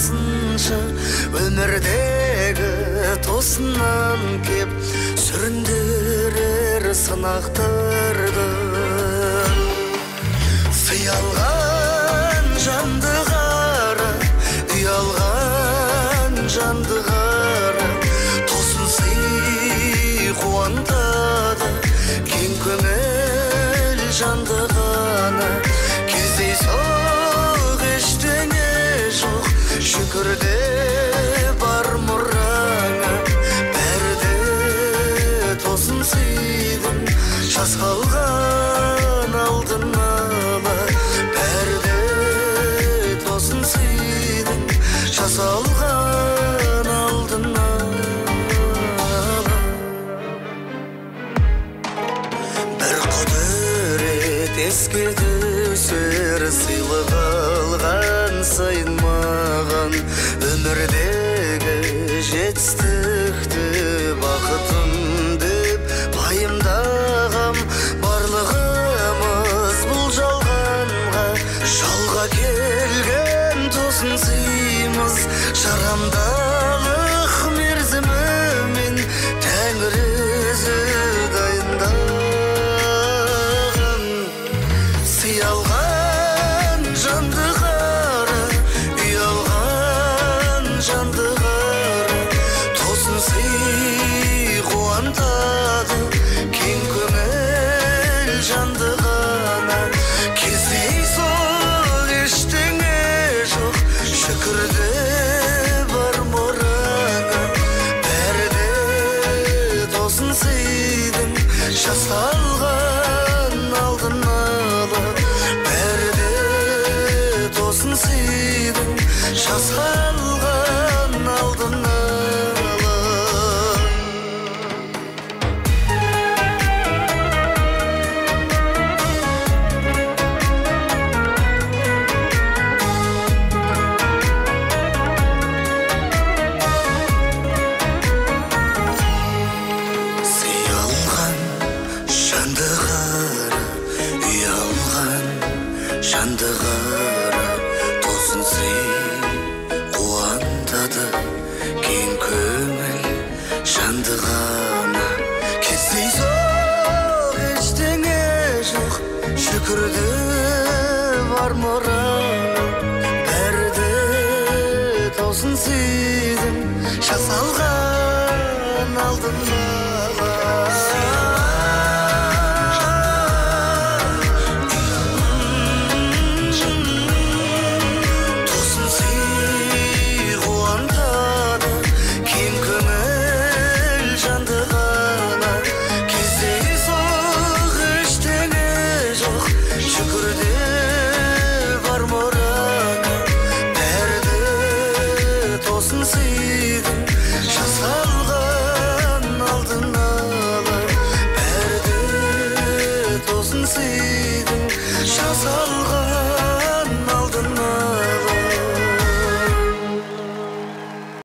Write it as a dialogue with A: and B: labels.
A: қалмасыншы өмірдегі тосыннан кеп сүріндірер сынақтарды сыялған жанды қара ұялған жанды қара тосын сый қуантады кең көңіл жанды ғана кездейсоқ ештеңе жоқ шүкірде бар мұраңа бәрі тосын сыйдың жас қалған алдын ала бәрі тосын сыйдың жас алған алдын ала бір құдірет еске түсер сыйлық алған сайын маған өмірдегі жетістікті бақытым деп пайымдағам барлығымыз бұл жалғанға жалға келген тосын сыймыз жарамдылық мерзімімен тәңір өзі дайындаған сыялған жанды қара ұялған жанды қара тосын сый қуантады кең көңіл жанды ғана кездейсоқ ештеңе жоқ шүкірде бар мұраңа бәрі тосын сыйдың жас алған алдын ала бәрі тосын сыйдың жас алған алдын ала сыялған жанды қара ұялған жанды қара тосын сый қуантады кең көңіл жанды ғана кездейсоқ ештеңе жоқ шүкірде бар мұраңа бәрі тосын сыйдың жас алған алдын ала тосын сый қуантады кең көңіл жанды ғана кездейсоқ ештеңе жоқ шүкірде бар мұраңа бәрі тосын сыйдың жас алған алдын ала бәрі тосын сыйдың жас алған